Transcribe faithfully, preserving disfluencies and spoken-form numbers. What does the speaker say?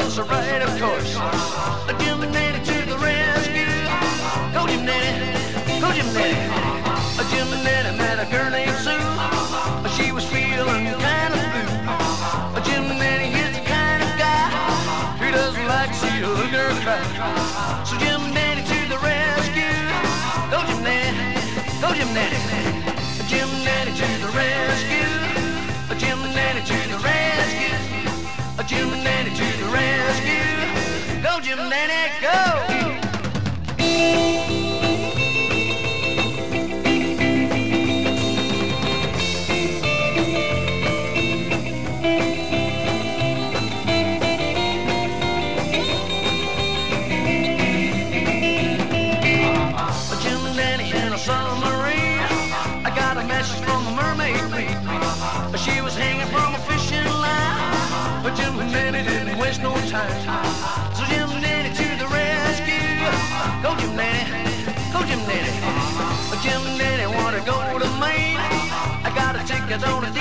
was right, of course. Jim Nanny to the rescue. Go Jim Nanny, go Jim Nanny. Jim Nanny met a girl named Sue. She was feeling kind of blue. Jim Nanny is the kind of guy who doesn't like to see a little girl cry. So Jim Nanny to the rescue. Go Jim Nanny, go Jim Nanny. Jim Nanny to the rescue. Jim Nanny to the rescue. Jim Nanny to the rescue. Go Jim Nanny, go! She was hanging from a fishing line, but Jim Nanny didn't waste no time. So Jim Nanny to the rescue. Go Jim Nanny, go Jim Nanny. Jim Nanny wanna go to Maine. I got a ticket on a